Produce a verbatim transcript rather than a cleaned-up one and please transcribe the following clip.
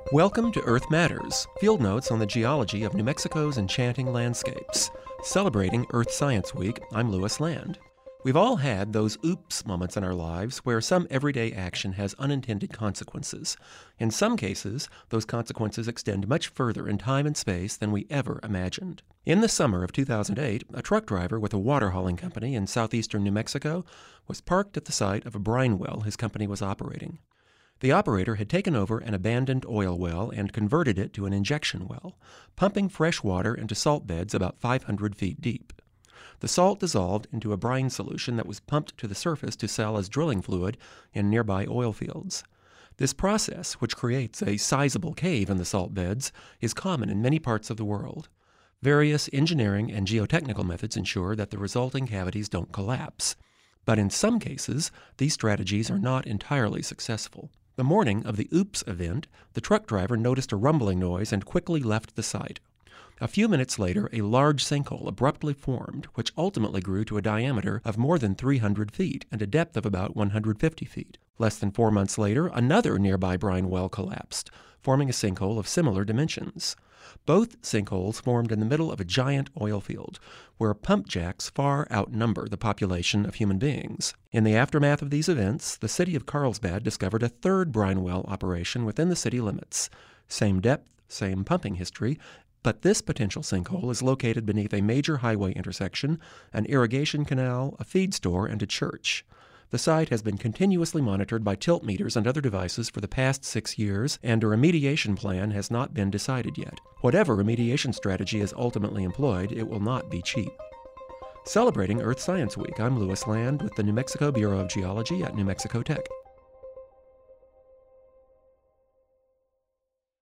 Welcome to Earth Matters, field notes on the geology of New Mexico's enchanting landscapes. Celebrating Earth Science Week, I'm Lewis Land. We've all had those oops moments in our lives where some everyday action has unintended consequences. In some cases, those consequences extend much further in time and space than we ever imagined. In the summer of two thousand eight, a truck driver with a water hauling company in southeastern New Mexico was parked at the site of a brine well his company was operating. The operator had taken over an abandoned oil well and converted it to an injection well, pumping fresh water into salt beds about five hundred feet deep. The salt dissolved into a brine solution that was pumped to the surface to sell as drilling fluid in nearby oil fields. This process, which creates a sizable cave in the salt beds, is common in many parts of the world. Various engineering and geotechnical methods ensure that the resulting cavities don't collapse. But in some cases, these strategies are not entirely successful. The morning of the OOPS event, the truck driver noticed a rumbling noise and quickly left the site. A few minutes later, a large sinkhole abruptly formed, which ultimately grew to a diameter of more than three hundred feet and a depth of about one hundred fifty feet. Less than four months later, another nearby brine well collapsed, forming a sinkhole of similar dimensions. Both sinkholes formed in the middle of a giant oil field, where pump jacks far outnumber the population of human beings. In the aftermath of these events, the city of Carlsbad discovered a third brine well operation within the city limits. Same depth, same pumping history, but this potential sinkhole is located beneath a major highway intersection, an irrigation canal, a feed store, and a church. The site has been continuously monitored by tilt meters and other devices for the past six years, and a remediation plan has not been decided yet. Whatever remediation strategy is ultimately employed, it will not be cheap. Celebrating Earth Science Week, I'm Lewis Land with the New Mexico Bureau of Geology at New Mexico Tech.